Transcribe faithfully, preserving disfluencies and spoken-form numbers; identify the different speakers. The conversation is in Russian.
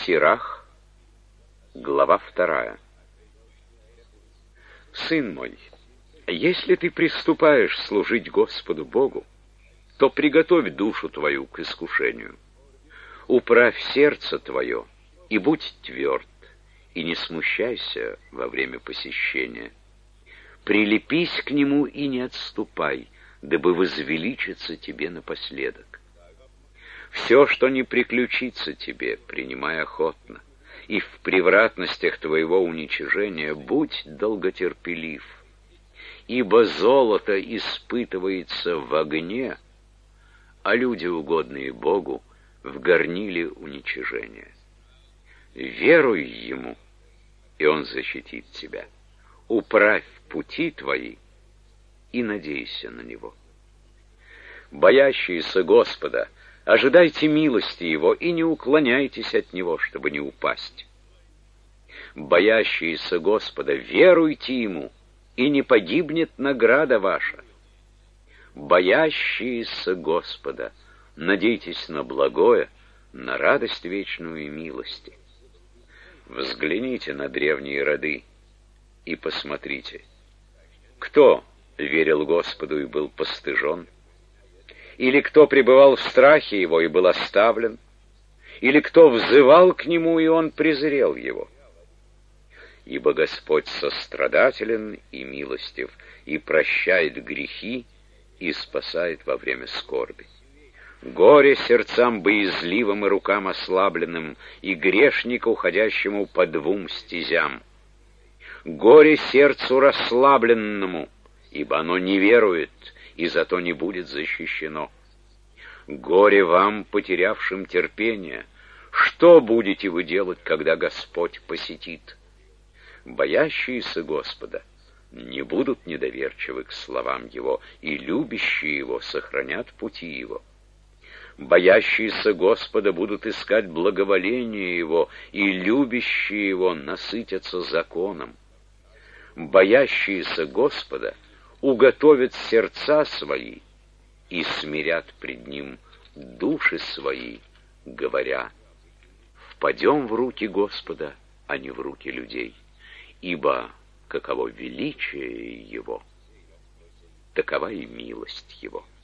Speaker 1: Сирах, глава вторая. Сын мой, если ты приступаешь служить Господу Богу, то приготовь душу твою к искушению. Управь сердце твое и будь тверд, и не смущайся во время посещения. Прилепись к нему и не отступай, дабы возвеличиться тебе напоследок. Все, что не приключится тебе, принимай охотно, и в превратностях твоего уничижения будь долготерпелив, ибо золото испытывается в огне, а люди, угодные Богу, в горниле уничижения. Веруй Ему, и Он защитит тебя. Управь пути твои и надейся на Него. Боящиеся Господа, ожидайте милости Его и не уклоняйтесь от Него, чтобы не упасть. Боящиеся Господа, веруйте Ему, и не погибнет награда ваша. Боящиеся Господа, надейтесь на благое, на радость вечную и милости. Взгляните на древние роды и посмотрите, кто верил Господу и был постыжен, или кто пребывал в страхе Его и был оставлен, или кто взывал к Нему, и Он презрел его. Ибо Господь сострадателен и милостив, и прощает грехи, и спасает во время скорби. Горе сердцам боязливым и рукам ослабленным, и грешнику, уходящему по двум стезям. Горе сердцу расслабленному, ибо оно не верует, и зато не будет защищено. Горе вам, потерявшим терпение, что будете вы делать, когда Господь посетит? Боящиеся Господа не будут недоверчивы к словам Его, и любящие Его сохранят пути Его. Боящиеся Господа будут искать благоволение Его, и любящие Его насытятся законом. Боящиеся Господа уготовят сердца свои и смирят пред Ним души свои, говоря: «Впадем в руки Господа, а не в руки людей, ибо каково величие Его, такова и милость Его».